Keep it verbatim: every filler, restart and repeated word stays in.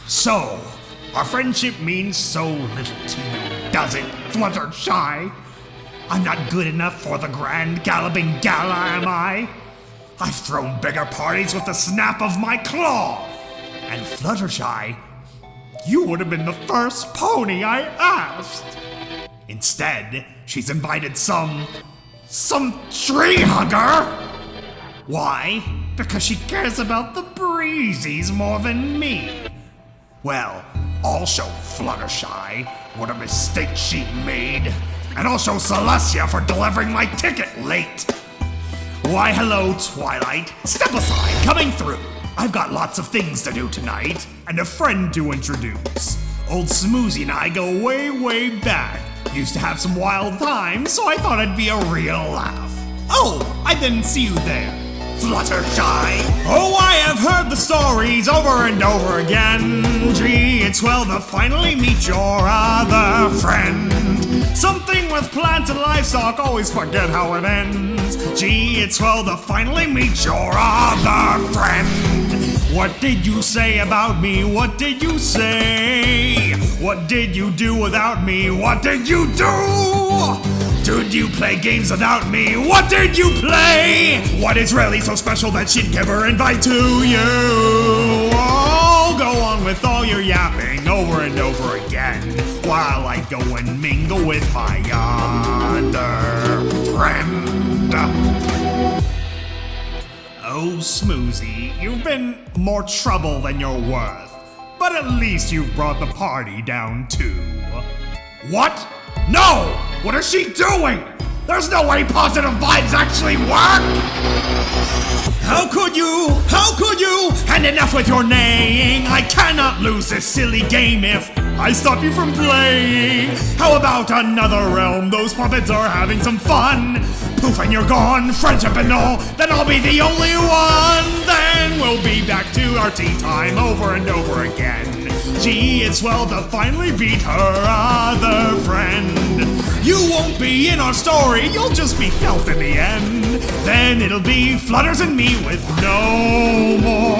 So, our friendship means so little to you, does it, Fluttershy? I'm not good enough for the grand galloping gala, am I? I've thrown bigger parties with the snap of my claw. And Fluttershy, you would have been the first pony I asked. Instead, she's invited some... some tree hugger. Why? Because she cares about the breezies more than me. Well, I'll show Fluttershy what a mistake she made. And I'll show Celestia for delivering my ticket late. Why hello, Twilight. Step aside, coming through. I've got lots of things to do tonight, and a friend to introduce. Old Smoozy and I go way, way back. Used to have some wild times, so I thought it'd be a real laugh. Oh, I didn't see you there. Fluttershy. Oh, I have heard the stories over and over again. Gee, it's well to finally meet your other friend. Something with plants and livestock, always forget how it ends. Gee, it's well to finally meet your other friend. What did you say about me? What did you say? What did you do without me? What did you do? Did you play games without me? What did you play? What is really so special that she'd give her invite to you? Oh, go on with all your yapping over and over again while I go and mingle with my other friend. Oh, Smoozy, you've been more trouble than you're worth, but at least you've brought the party down too. What? No! What is she doing? There's no way positive vibes actually work! How could you? How could you? And enough with your neighing! I cannot lose this silly game if I stop you from playing! How about another realm? Those puppets are having some fun! Poof and you're gone, friendship and all, then I'll be the only one! Then we'll be back to our tea time over and over again. Gee, it's well to finally beat her other friend. You won't be in our story, you'll just be felt in the end. Then it'll be Flutters and me with no more